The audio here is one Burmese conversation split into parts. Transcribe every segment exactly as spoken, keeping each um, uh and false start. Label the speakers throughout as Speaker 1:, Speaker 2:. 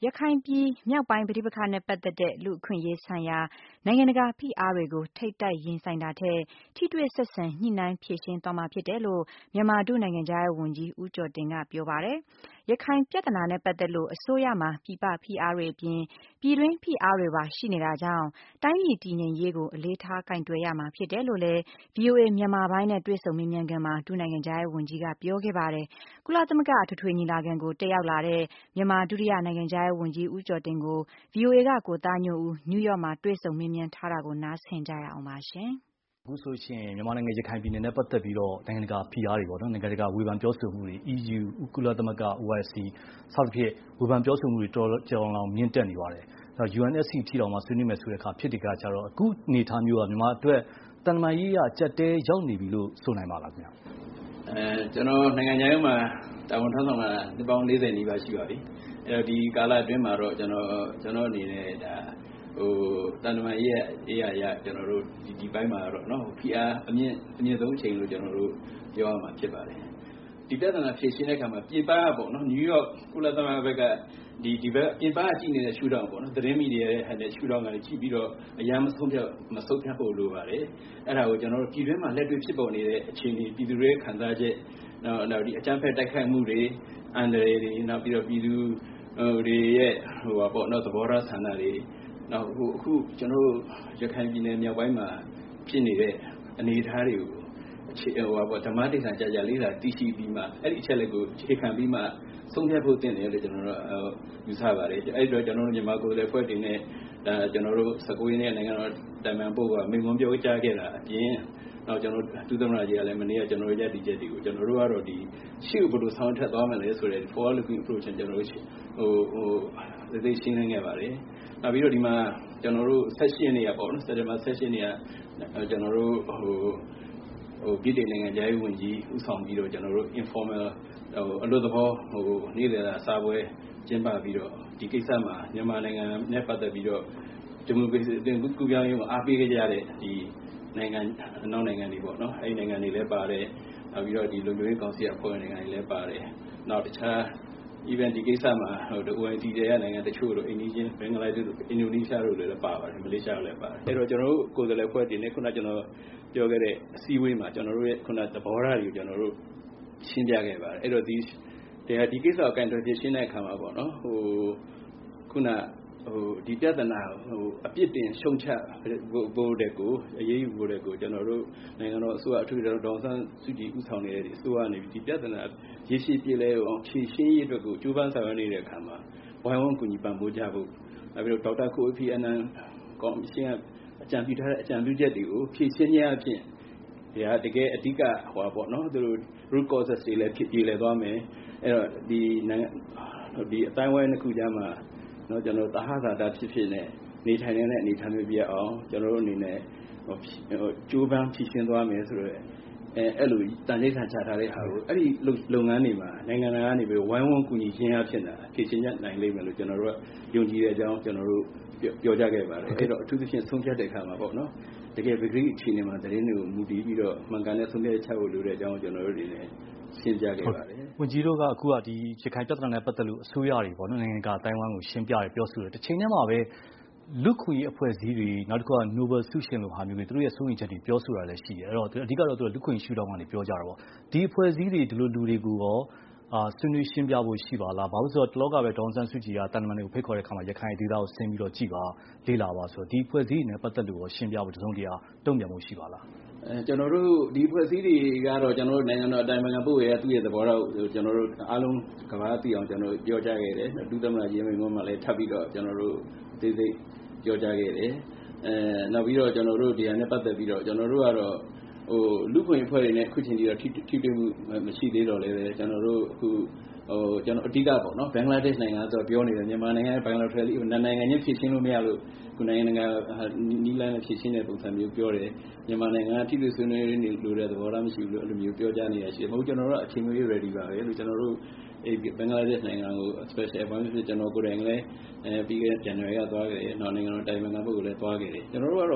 Speaker 1: ရခိုင်ပြည်မြောက်ပိုင်းပဋိပက္ခနဲ့ပတ်သက်တဲ့လူ့အခွင့်အရေးဆိုင်ရာနိုင်ငံတကာဖိအားတွေကိုထိပ်တိုက်ရင်ဆိုင်တာထက်ထိတွေ့ဆက်ဆံညှိနှိုင်းဖြေရှင်းသွားမှာဖြစ်တယ်လို့မြန်မာဒုနိုင်ငံခြားရေးဝန်ကြီးဦးကျော်တင်ကပြောပါတယ်။ရခိုင်ပြဿနာနဲ့ပတ်သက်လို့အစိုးရမှာပြည်ပဖိအားတွေအပြင်ပြည်တွင်းဖိအားတွေပါရှိနေတာကြောင့်တိုင်းပြည်တည်ငြိမ်ရေးကိုအလေးထားကိုင်တွယ်ရမှာဖြစ်တယ်လို့လည်း ဗွီအိုအေမြန်မာပိုင်းနဲ့တွေ့ဆုံမေးမြန်းခန်းမှာဒုနိုင်ငံခြားရေးဝန်ကြီးကပြောခဲ့ပါတယ်။ကုလသမဂ္ဂအထွေထွေညီလာခံကိုတက်ရောက်လာတဲ့မြန်မာဒုတိယနိုင်ငံခြားရေးဝန်ကြီးဦးကျော်တင်ကို ဗွီအိုအေကကိုသားညွန့်ဦးနယူးယောက်မှာတွေ့ဆုံမေးမြန်းထားတာကိုနားဆင်ကြရအောင်ပါရှင်။
Speaker 2: အခုဆိုရှင်မြန်မာနိုင်ငံရခိုင်ပြည်နယ်နဲ့ပတ်သက်ပြီးတော့နိုင်ငံတကာဖိအားတွေပေါ့နော်နိုင်ငံတကာဝေဖန်ပြောဆိုမှုတွေ E U ကုလသမဂ္ဂ O I C စသဖြင့်ဝေဖန်ပြောဆိုမှုတွေတော်တော်ကြောင်လောင်မြင့်တက်နေပါတယ်။ U N S C ထိတောင်မှဆွေးနွေးမယ်ဆိုတဲ့အခါဖြစ်တဲ့ကကြတော့အခုအနေအထားမျိုးကမြန်မာအတွက်တန်တမာရေးရကြက်တဲရောက်နေပြီလို့ဆိုနိုင်ပါလားခင်ဗျာ
Speaker 3: ။အဲကျွန်တော်နိုင်ငံခြားရေးမှာတာဝန်ထမ်းဆောင်လာနှစ်ပေါင်း၄၀နီးပါးရှိပါပြီ။အဲဒီဒီကာလအတွင်းမှာတော့ကျွန်တော်ကျွန်တော်အနေနဲ့ဒါဟိုတန်တမာရေးရအေးရရကျွန်တော်တို့ဒီဒီပိုင်းမှာတော့နော်ဖိအားအမြင့်အမြင့်ဆုံးအချိန်လို့ကျွန်တော်တို့ပြောရမှာဖြစ်ပါတယ်။ဒီပြဿနာဖြေရှင်းတဲ့အခါမှာပြင်ပကပေါ့နော်နယူးယောက်ကုလသမဂ္ဂဘက်ကဒီဒီဘက်ပြင်ပကကြည့်နေတဲ့ရှုထောင့်ပေါ့နော်သတင်းမီဒီယာရဲ့ဟန်တဲ့ရှုထောင့်ကနေကြည့်ပြီးတော့အများမဆုံးဖြတ်မဆုံးဖြတ်ဖို့လိုပါတယ်။အဲ့ဒါကိုကျွန်တော်တို့ပြည်တွင်းမှာလက်တွေ့ဖြစ်ပေါ်နေတဲ့အခြေအနေပြည်သူတွေခံစားချက်နောက်နောက်ဒီအကြမ်းဖက်တိုက်ခိုက်မှုတွေအန္တရာယ်တွေနောက်ပြီးတော့ပြည်သူဟိုတွေရဲ့ဟိုပါပေါ့နော်သဘောထားဆန္ဒတွေနောက်ဟိုအခုကျွန်တော်တို့ရခိုင်ပြည်နယ်မြောက်ပိုင်းမှာဖြစ်နေတဲ့အနေအထားတွေကိုအခြေဟိုပါပေါ့ဓမ္မတိစ္ဆာကြာကြာလေးလာသိရှိပြီးမှအဲ့ဒီအချက်လက်ကိုအခြေခံပြီးမှဆုံးဖြတ်ဖို့တင်တယ်လို့ကျွန်တော်တို့ယူဆပါတယ်အဲ့တော့ကျွန်တော်တို့မြန်မာကိုယ်စားလှယ်ဖွဲ့တင်တဲ့ဒါကျွန်တော်တို့၁၉ရက်နေ့နိုင်ငံတော်တိုင်ပင်ပို့ကမိန့်ခွန်းပြောကြားခဲ့တာအပြင်နောက်ကျွန်တော်ဒုသမ္မတကြီးကလည်းမနေ့ကကျွန်တော်တို့ရည်တည်ချက်တွေကိုကျွန်တော်တို့ကတော့ဒီရှေ့ကိုဘယ်လိုဆောင်ထက်သွားမလဲဆိုတဲ့ forward looking approach ကျွန်တော်တို့ဟိုဟိုသိရှင်းနေခဲ့ပါတယ်နောက်ပြီးတော့ဒီမှာကျွန်တော်တို့ဆက်ရှင်နေရပေါ့နော်စက်တင်ဘာဆက်ရှင်နေရကျွန်တော်တို့ဟိုဟိုပြည်ထောင်နိုင်ငံခြားရေးဝန်ကြီးဦးဆောင်ပြီးတော့ကျွန်တော်တို့ informal ဟိုအလို့သဘောဟိုနေ့လည်စာစာပွဲကျင်းပပြီးတော့ဒီကိစ္စမှာမြန်မာနိုင်ငံနဲ့ပတ်သက်ပြီးတော့ဒီမိုကရေစီအသွင်ကူးပြောင်းရေးကိုအားပေးကြတဲ့ဒီနိုင်ငံအနောက်နိုင်ငံတွေပေါ့နော်အဲဒီနိုင်ငံတွေလည်းပါတယ်နောက်ပြီးတော့ဒီလုံခြုံရေးကောင်စီအဖွဲ့နိုင်ငံတွေလည်းပါတယ်နောက်တခြား even ဒီကိစ္စမှာဟို O I C တဲ့နိုင်ငံတချို့တို့အိန္ဒိယဘင်္ဂလားဒေ့ရှ်အင်ဒိုနီးရှားတို့လည်းပါပါတယ်မလေးရှားလည်းပါတယ်အဲတော့ကျွန်တော်တို့ကိုယ်စားလှယ်ဖွဲ့တင်နေခုနကျွန်တော်ပြောခဲ့တဲ့အစည်းအဝေးမှာကျွန်တော်တို့ရဲ့ခုနသဘောထားတွေကိုကျွန်တော်တို့ရှင်းပြခဲ့ပါတယ်အဲ့တော့ဒီတရားဒီကိစ္စကိုကင်တွယ်ဖြေရှင်းတဲ့အခါမှာပေါ့နော်ဟိုခုနဟိုဒီပြဿနာဟိုအပြစ်တင်ရှုံချဖို့တဲ့ကိုအရေးယူဖို့တဲ့ကိုကျွန်တော်တို့နိုင်ငံတော်အစိုးရအထူးဒေါက်ဆန်းစုကြည်ဦးဆောင်နေတဲ့ဒီအစိုးရနေပြီးဒီပြဿနာရေရှည်ပြည်လဲအောင်ဖြေရှင်းရေးအတွက်ကိုကြိုးပမ်းဆောင်ရွက်နေတဲ့အခါမှာဝိုင်းဝန်းကူညီပံ့ပိုးကြဖို့နောက်ပြီးတော့ဒေါက်တာကိုဖီအနန်ကော်မရှင်ကအကြံပြုထားတဲ့အကြံပြုချက်တွေကိုဖြေရှင်းခြင်းအပြင်ဒါတကယ်အဓိကဟောပေါ့နော်သူတို့ root causes တွေလည်းဖြစ်ပြည်လဲသွားမယ်အဲ့တော့ဒီနိုင်ငံဒီအတိုင်းဝိုင်းတစ်ခုကြားမှာနော်ကျွန်တော်တာဟသာတာဖြစ်ဖြစ်နဲ့နေထိုင်နေတဲ့အနေထားမျိုးပြအောင်ကျွန်တော်တို့အနေနဲ့ဟိုကြိုးပမ်းဖြည့်ရှင်းသွားမယ်ဆိုတော့အဲအဲ့လိုတန်ဖိုးခံချထားတဲ့ဟာကိုအဲ့ဒီလုပ်ငန်းတွေမှာနိုင်ငံတကာကနေပြီးဝိုင်းဝန်းကူညီခြင်းအဖြစ်နဲ့ဖြည့်ရှင်းနိုင်လိမ့်မယ်လို့ကျွန်တော်တို့ကယုံကြည်တဲ့အကြောင်းကျွန်တော်တို့ပြောကြခဲ့ပါတယ်အဲ့တော့အထူးသဖြင့်ဆုံးဖြတ်တဲ့အခါမှာပေါ့နော်တကယ်ပဂရိအခြေအနေမှာသတင်းတွေကိုမူတည်ပြီးတော့မှန်ကန်တဲ့ဆုံးဖြတ်ချက်ကိုလိုတဲ့အကြောင်းကျွန်တော်တို့တွေလည်းရှင်းပြခဲ့ပါတယ်
Speaker 2: ဝန်ကြီးတို့ကအခုကဒီရခိုင်ပြဿနာနဲ့ပတ်သက်လို့အစိုးရတွေပေါ့နော်နိုင်ငံတကာအတိုင်းအဝိုင်းကိုရှင်းပြရပြောဆိုတယ်တစ်ချိန်တည်းမှာပဲလူခွင့်အဖွဲ့အစည်းတွေနောက်တစ်ခုက Nobel ဆုရှင်လိုဟာမျိုးတွေသူတို့ရဲ့စိုးရိမ်ချက်တွေပြောဆိုတာလည်းရှိတယ်အဲ့တော့အဓိကတော့သူကလူခွင့်ရှုထောင့်ကနေပြောကြတာပေါ့ဒီအဖွဲ့အစည်းတွေဒီလိုလူတွေကိုရောအာဆွေးနွေးရှင်းပြဖို့ရှိပါလားဘာလို့ဆိုတော့တလောကပဲဒေါန်ဆန်းစုကြည်ကတန်တမန်တွေကိုဖိတ်ခေါ်တဲ့အခါမှာရခိုင်ဒေသကိုဆင်းပြီးတော့ကြည်ပါလေ့လာပါဆိုတော့ဒီအဖွဲ့အစည်းတွေနဲ့ပတ်သက်လို့ရောရှင်းပြဖို့တစုံတရာတုံ့ပြန်မှုရှိပါလား
Speaker 3: အဲကျွန်တော်တို့ဒီဖွဲ့စည်းတွေကတော့ကျွန်တော်တို့နိုင်ငံတော်အတိုင်းအမြံပို့ရသူ့ရဲ့သဘောထားကိုကျွန်တော်တို့အားလုံးကမ္ဘာသိအောင်ကျွန်တော်တို့ပြောကြားခဲ့တယ်ဒုသမ္မတကြီးမိန့်ခွန်းမှာလည်းထပ်ပြီးတော့ကျွန်တော်တို့အသေးစိတ်ပြောကြားခဲ့တယ်အဲနောက်ပြီးတော့ကျွန်တော်တို့ဒီဟာနဲ့ပတ်သက်ပြီးတော့ကျွန်တော်တို့ကတော့ဟိုလူခွင့်အဖွဲ့တွေနဲ့အခုချိန်ကြီးတော့ထိထိတွေ့မှုမရှိသေးတော့လည်းပဲကျွန်တော်တို့အခုဟိုကျွန်တော်အဓိကပေါ့နော်ဘင်္ဂလားဒေ့ရှ်နိုင်ငံဆိုတော့ပြောနေတယ်မြန်မာနိုင်ငံဘင်္ဂလားဒေ့ရှ်နိုင်ငံချင်းဖြစ်ချင်းလို့မရလို့ခုနိုင်ငံကနီးလန်းနဲ့ဖြစ်ချင်းတဲ့ပုံစံမျိုးပြောတယ်မြန်မာနိုင်ငံထိတွေ့ဆွေးနွေးနေလို့တဲ့သဘောထားမရှိဘူးလို့အဲ့လိုမျိုးပြောကြနေရရှိတယ်မဟုတ်ကျွန်တော်တို့အချိန်မရွေး ready ပါပဲလို့ကျွန်တော်တို့အဲဘင်္ဂလားဒေ့ရှ်နိုင်ငံကို special appointment ကျွန်တော်ကိုယ်တိုင်လည်းအဲပြီးခဲ့တဲ့ January ကသွားခဲ့တယ်နောက်နိုင်ငံတော်တိုင်ပင်ခံပုဂ္ဂိုလ်လည်းသွားခဲ့တယ်ကျွန်တော်တို့ကတော့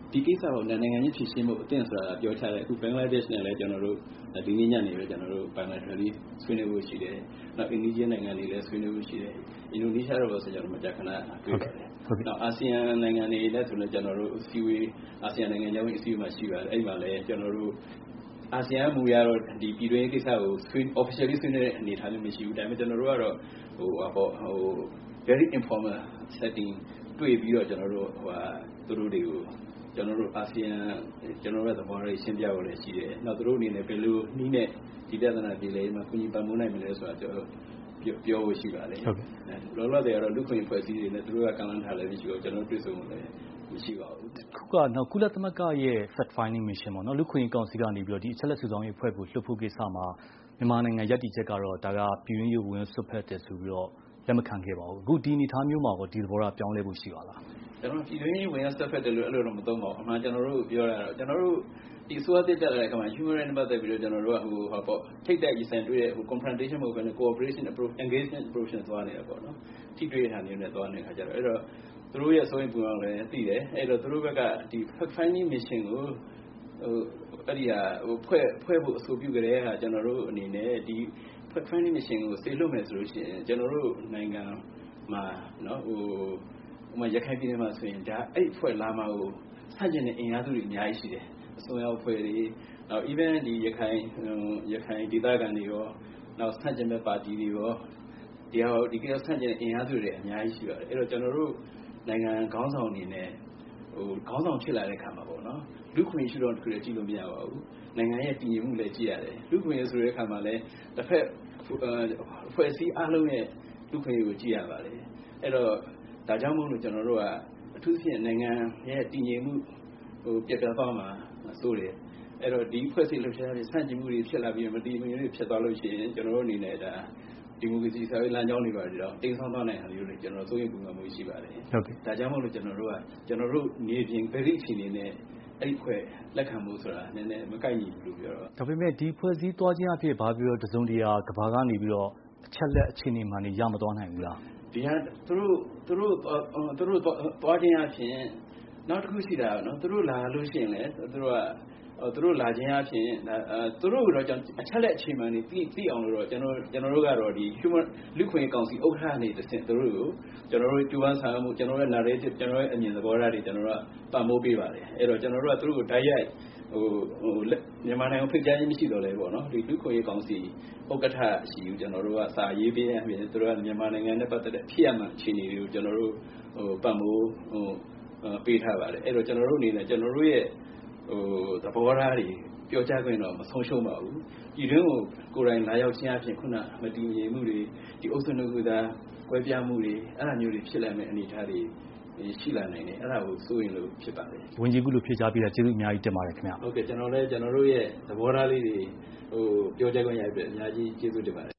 Speaker 3: ဒီကိစ္စကိုနိုင်ငံချင်းဖြစ်ရှင်းမှုအသင့်ဆိုတာပြောချတယ်အခုဘင်္ဂလားဒေ့ရှ်နဲ့လည်းကျွန်တော်တို့ဒီနေ့ညနေပဲကျွန်တော်တို့ bilaterally ဆွေးနွေးဖို့ရှိတယ်နောက်အိန္ဒိယနိုင်ငံတွေလည်းဆွေးနွေးဖို့ရှိတယ်အင်ဒိုနီးရှားတော့ဆိုကျွန်တော်မကြာခဏတွေ့ပါတယ်နောက်အာဆီယံနိုင်ငံတွေလည်းဆိုလည်းကျွန်တော်တို့အစည်းအဝေးအာဆီယံနိုင်ငံခြားရေးအစည်းအဝေးမှာရှိပါတယ်အဲ့မှာလည်းကျွန်တော်တို့အာဆီယံမူရတော့ဒီပြည်တွင်းကိစ္စကိုဆွေး officially ဆွေးနွေးတဲ့အနေအထားမျိုးမရှိဘူးဒါပေမဲ့ကျွန်တော်တို့ကတော့ဟိုဟို very informal setting တွေ့ပြီးတော့ကျွန်တော်တို့ဟိုသူတို့တွေကိုကျွန်တော်တို့အာဆီယံကျွန်တော်တို့သဘောထားရှင်းပြဖို့လည်းရှိတယ်။နောက်သူတို့အနေနဲ့ဘယ်လိုနည်းနဲ့ဒီပြဿနာပြည်လဲမှာကုညီပံ့ပိုးနိုင်မလဲဆိုတာကျွန်တော်ပြောဖို့ရှိပါတယ်။ဟုတ်ကဲ့။လောလောဆယ်ကတော့လူခွင့်ဖွဲ့စည်းတွေနဲ့သူတို့ကကန့်လန့်ထားလည်းမရှိဘူးကျွန်တော်တွေ့ဆုံလို့လည်းမရှိပါဘူး
Speaker 2: ။ခုကနောက်ကုလသမဂ္ဂရဲ့ fact finding mission ပေါ့နော်လူခွင့်ကောင်စီကနေပြီးတော့ဒီအချက်လက်စုဆောင်ရေးအဖွဲ့ကိုလွှတ်ဖို့ကိစ္စမှာမြန်မာနိုင်ငံရည်တည်ချက်ကတော့ဒါကပြည်ရင်းရုပ်ဝင်ဆွတ်ဖက်တယ်ဆိုပြီးတော့လက်မခံခဲ့ပါဘူး။အခုဒီအနေအထားမျိုးမှာတော့ဒီသဘောထားပြောင်းလဲဖို့ရှိပါလား
Speaker 3: ။ကျွန်တော်ပြည်တွင်းဝင်ရောက်ဆက်ဖက်တယ်လို့အဲ့လိုတော့မသုံးပါဘူးအမှန်ကျွန်တော်တို့ပြောရတာကျွန်တော်တို့ဒီဆိုအပ်တဲ့ကြတဲ့အခါမှာ human rights ပတ်သက်ပြီးတော့ကျွန်တော်တို့ကဟိုဟာပေါ့ထိတ်တိုက်ကြီးစံတွေ့တဲ့ဟို confrontation မဟုတ်ဘဲနဲ့ cooperation approach engagement approach နဲ့သွားနေတာပေါ့နော်ထိတွေ့တာမျိုးနဲ့သွားနေတဲ့အခါကျတော့အဲ့တော့သူတို့ရဲ့စိုးရင်ပူအောင်လည်းသိတယ်အဲ့တော့သူတို့ဘက်ကဒီ fact finding mission ကိုဟိုအဲ့ဒီဟာဟိုဖွဲ့ဖွဲ့ဖို့အဆိုပြုကြတဲ့ဟာကျွန်တော်တို့အနေနဲ့ဒီ fact finding mission ကိုစေလွှတ်မယ်ဆိုလို့ရှိရင်ကျွန်တော်တို့နိုင်ငံမှာနော်ဟိုဥမာရခိုင်ပြည်နယ်မှာဆိုရင်ဒါအဲ့ဖွဲ့လာမှာကိုဆန့်ကျင်တဲ့အင်အားစုတွေအများကြီးရှိတယ်အစိုးရဖွဲ့တွေနောက် even ဒီရခိုင်ရခိုင်ဒေသခံတွေရောနောက်ဆန့်ကျင်တဲ့ပါတီတွေရောဒီဟာဒီကိစ္စဆန့်ကျင်တဲ့အင်အားစုတွေအများကြီးရှိပါတယ်အဲ့တော့ကျွန်တော်တို့နိုင်ငံခေါင်းဆောင်အနေနဲ့ဟိုခေါင်းဆောင်ဖြစ်လာတဲ့ခါမှာပေါ့နော်လူခွင့်ရှိတော့တခုလည်းကြည့်လို့မရပါဘူးနိုင်ငံရဲ့တည်ငြိမ်မှုလည်းကြည့်ရတယ်လူခွင့်ဆိုတဲ့ခါမှာလည်းတစ်ဖက်ဖွဲ့စည်းအားလုံးရဲ့လူခွင့်ကိုကြည့်ရပါတယ်အဲ့တော့ဒါကြောင့်မို့လို့ကျွန်တော်တို့ကအထူးသဖြင့်နိုင်ငံရဲ့တည်ငြိမ်မှုဟိုပြတ်ပြတ်သွားမှာစိုးတယ်အဲ့တော့ဒီဖွဲ့စည်းလှုပ်ရှားတဲ့ဆန့်ကျင်မှုတွေဖြစ်လာပြီးမတည်ငြိမ်မှုတွေဖြစ်သွားလို့ရှိရင်ကျွန်တော်တို့အနေနဲ့ဒါဒီမိုကရေစီစာရေးလမ်းကြောင်းတွေပါတော့တိမ်ဆောင်းသွားနိုင်တာမျိုးတွေကျွန်တော်စိုးရိမ်ပူပန်မှုရှိပါတယ်
Speaker 2: ဟုတ်ကဲ့
Speaker 3: ဒါကြောင့်မို့လို့ကျွန်တော်တို့ကကျွန်တော်တို့နေပြင်ဗရိအခြေအနေနဲ့အဲ့ဒီဖွဲ့လက်ခံမှုဆိုတာနည်းနည်းမကိုက်ညီဘူးလို့ပြောတော့
Speaker 2: ဒါပေမဲ့ဒီဖွဲ့စည်းသွားခြင်းအဖြစ်ဘာပြီးတော့တစုံတရာကဘာကနေပြီးတော့အချက်လက်အခြေအနေမှနေရမသွားနိုင်ဘူးလား
Speaker 3: ဒီဟာသူတို့သူတို့သူတို့သွားခြင်းအဖြစ်နောက်တစ်ခုရှိတာနော်သူတို့လာလို့ရှိရင်လည်းသူတို့ကသူတို့လာခြင်းအဖြစ်သူတို့ကတော့အချက်လက်အခြေမှန်နေသိသိအောင်လို့တော့ကျွန်တော်ကျွန်တော်တို့ကတော့ဒီ human လူခွင့်ကောင်စီဥက္ကဋ္ဌနေတစ်ဆင့်သူတို့ကိုကျွန်တော်တို့ကျူပန်းဆောင်မှုကျွန်တော်ရဲ့ narrative ကျွန်တော်ရဲ့အမြင်သဘောထားတွေကျွန်တော်တို့ကပံ့ပိုးပေးပါတယ်အဲ့တော့ကျွန်တော်တို့ကသူတို့ကိုတိုက်ရိုက်ဟိုဟိုမြန်မာနိုင်ငံဖိတ်ကြားခြင်းမရှိတော့လဲပေါ့နော်ဒီလူခွင့်ကောင်စီဥက္ကဋ္ဌရှိယူကျွန်တော်တို့ကစာရေးပေးရပြင်သူတို့ကမြန်မာနိုင်ငံနဲ့ပတ်သက်တဲ့ဖြစ်ရမှအခြေအနေတွေကိုကျွန်တော်တို့ဟိုပံ့ပိုးဟိုပေးထားပါတယ်အဲ့တော့ကျွန်တော်တို့အနေနဲ့ကျွန်တော်တို့ရဲ့ဟိုသဘောထားတွေပြောကြားခွင့်တော့မဆုံးရှုံးပါဘူးဒီတွင်းကိုကိုယ်တိုင်လာရောက်ခြင်းအပြင်ခုနမတည်ငြိမ်မှုတွေဒီအုပ်စုနှုတ်ကသာကွဲပြားမှုတွေအဲ့ဒါမျိုးတွေဖြစ်လာမယ့်အနေအထားတွေရှိလာနိုင်တယ်အဲ့ဒါကိုစိုးရင်လို့ဖြစ်ပါတယ်
Speaker 2: ဝန်ကြီးကလို့ဖြေချပေးတာကျေးဇူးအများကြီးတင်ပါတယ်ခင်ဗျ
Speaker 3: ဟုတ်ကဲ့ကျွန်တော်လည်းကျွန်တော်တို့ရဲ့သဘောထားလေးတွေဟိုပြောကြားခွင့်ရပြီအများကြီးကျေးဇူးတင်ပါတယ်